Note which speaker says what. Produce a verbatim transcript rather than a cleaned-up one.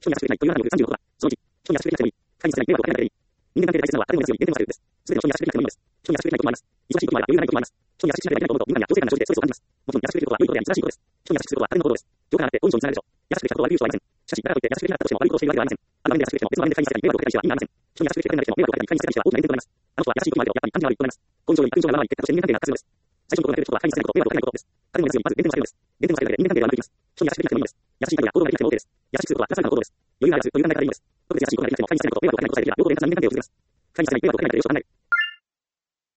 Speaker 1: 人に圧縮できないという中によるさんじゅうのことは、そのうち、人に圧縮できなくてもいい。会にする際に迷惑をかけなくてもいい。人間関係で大切なのは誰でも同じように限定の差です。すべての人に圧縮できなくてもいいのです。人に圧縮できないこともあります。忙しいこともあれば余裕がないこともあります。人に圧縮しなければいけないと思うと、敏感や強制感が生じてストレスを感じます。もちろん、圧縮できることは良いことであり、正しいことです。人に圧縮することは誰でものことです。情感があって、本性につながるでしょう。圧縮できたことは悪いことはありません。しかし、だからといって、圧縮できなかったとしても悪いことをしているわけではありません。ある場面で圧縮できても、別の場面で会にする際に迷惑をかけたりしては意味がありません。人に圧縮できなくても迷惑をかけたり、会にする際にしては大きな減点となります。あの人は優しいこともあるけど、やっぱり感じが悪いとなります。根性より悪印象が生まれ結果として人間関係が悪化するのです。最初のことが出る人は会にすることは迷惑をかけないことです。誰もですように、まず減点を下げるのです。減点を下げるだけで人間関係が悪くなります。人に圧縮できなくてもいいのです。優しい態度や行動ができなくても OK です。優しくすることは正されたことです。余裕があるという考え方でいいのです。特別優しいことができなくても会にすることは迷惑をかけないことさえできれば、両方で円滑な人間関係を続けます。会にする際に迷惑をかけないという要素を考える。